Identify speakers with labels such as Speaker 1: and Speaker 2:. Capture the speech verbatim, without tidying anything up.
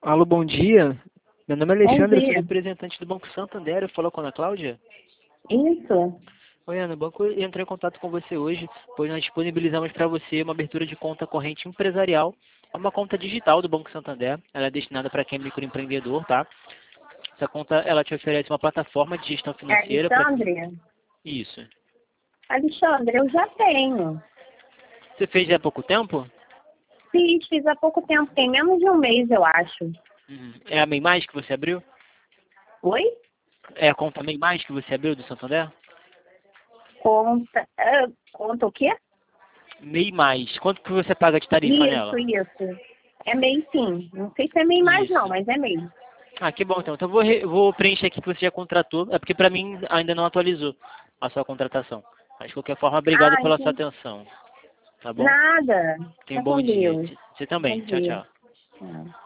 Speaker 1: Alô, bom dia. Meu nome é
Speaker 2: Bom
Speaker 1: Alexandre, eu sou
Speaker 2: dia.
Speaker 1: representante do Banco Santander. Eu falo com a Ana Cláudia.
Speaker 2: Isso.
Speaker 1: Oi, Ana, o banco entrou em contato com você hoje, pois nós disponibilizamos para você uma abertura de conta corrente empresarial. É uma conta digital do Banco Santander. Ela é destinada para quem é microempreendedor, tá? Essa conta, ela te oferece uma plataforma de gestão
Speaker 2: É
Speaker 1: financeira para...
Speaker 2: Alexandre?
Speaker 1: Isso.
Speaker 2: Alexandre, eu já tenho.
Speaker 1: Você fez já há pouco tempo?
Speaker 2: Fiz, fiz há pouco tempo, tem menos de um mês, eu acho.
Speaker 1: Uhum. É a MEI Mais que você abriu?
Speaker 2: Oi?
Speaker 1: É a conta MEI Mais que você abriu do Santander?
Speaker 2: Conta. ah, conta o quê?
Speaker 1: MEI Mais. Quanto que você paga de tarifa
Speaker 2: Isso,
Speaker 1: nela?
Speaker 2: isso. É MEI sim. Não sei se é MEI mais não,
Speaker 1: Isso.
Speaker 2: mas é MEI.
Speaker 1: Ah, que bom então. Então eu vou, re- vou preencher aqui que você já contratou. É porque para mim ainda não atualizou a sua contratação. Mas de qualquer forma, obrigado
Speaker 2: Ah,
Speaker 1: pela sua
Speaker 2: entendi.
Speaker 1: atenção. Tá bom?
Speaker 2: Nada.
Speaker 1: Tenha
Speaker 2: Fica
Speaker 1: um bom
Speaker 2: com
Speaker 1: dia.
Speaker 2: Deus.
Speaker 1: Você
Speaker 2: Bom
Speaker 1: também. Tchau,
Speaker 2: dia.
Speaker 1: tchau.
Speaker 2: Tchau.